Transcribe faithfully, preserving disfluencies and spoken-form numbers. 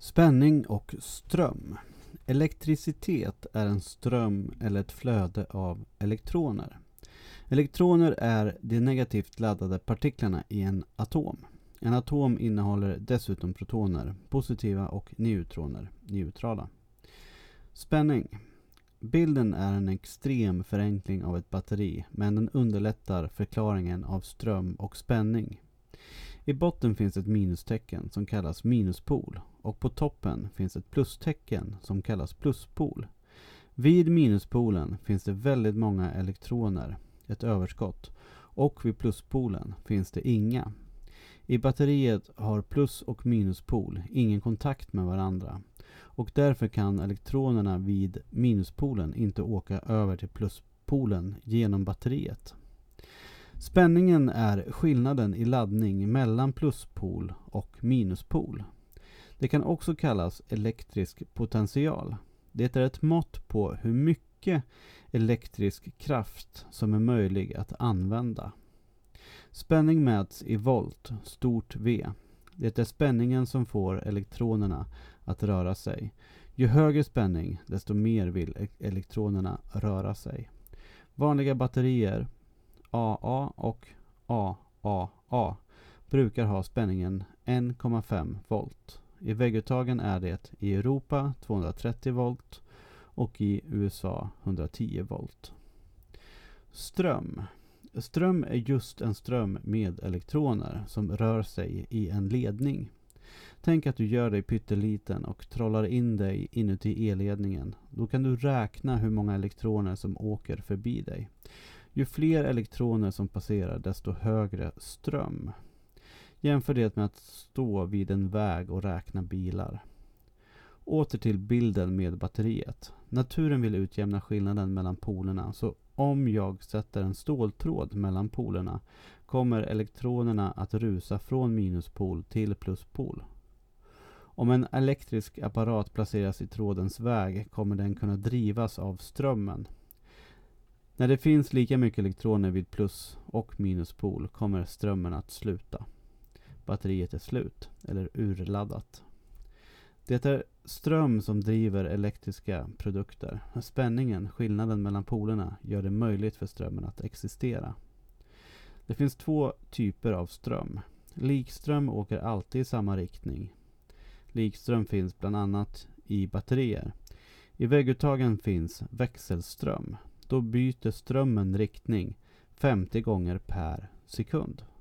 Spänning och ström. Elektricitet är en ström eller ett flöde av elektroner. Elektroner är de negativt laddade partiklarna i en atom. En atom innehåller dessutom protoner, positiva, och neutroner, neutrala. Spänning. Bilden är en extrem förenkling av ett batteri, men den underlättar förklaringen av ström och spänning. I botten finns ett minustecken som kallas minuspol, och på toppen finns ett plustecken som kallas pluspol. Vid minuspolen finns det väldigt många elektroner, ett överskott, och vid pluspolen finns det inga. I batteriet har plus- och minuspol ingen kontakt med varandra, och därför kan elektronerna vid minuspolen inte åka över till pluspolen genom batteriet. Spänningen är skillnaden i laddning mellan pluspol och minuspol. Det kan också kallas elektrisk potential. Det är ett mått på hur mycket elektrisk kraft som är möjlig att använda. Spänning mäts i volt, stort V. Det är spänningen som får elektronerna att röra sig. Ju högre spänning, desto mer vill elektronerna röra sig. Vanliga batterier A A och A A A brukar ha spänningen en komma fem volt. I vägguttagen är det i Europa tvåhundratrettio volt och i U S A hundratio volt. Ström. Ström är just en ström med elektroner som rör sig i en ledning. Tänk att du gör dig pytteliten och trollar in dig inuti elledningen. Då kan du räkna hur många elektroner som åker förbi dig. Ju fler elektroner som passerar, desto högre ström. Jämför det med att stå vid en väg och räkna bilar. Åter till bilden med batteriet. Naturen vill utjämna skillnaden mellan polerna, så om jag sätter en ståltråd mellan polerna kommer elektronerna att rusa från minuspol till pluspol. Om en elektrisk apparat placeras i trådens väg kommer den kunna drivas av strömmen. När det finns lika mycket elektroner vid plus- och minuspol kommer strömmen att sluta. Batteriet är slut eller urladdat. Det är ström som driver elektriska produkter. Spänningen, skillnaden mellan polerna, gör det möjligt för strömmen att existera. Det finns två typer av ström. Likström åker alltid i samma riktning. Likström finns bland annat i batterier. I vägguttagen finns växelström. Då byter strömmen riktning femtio gånger per sekund.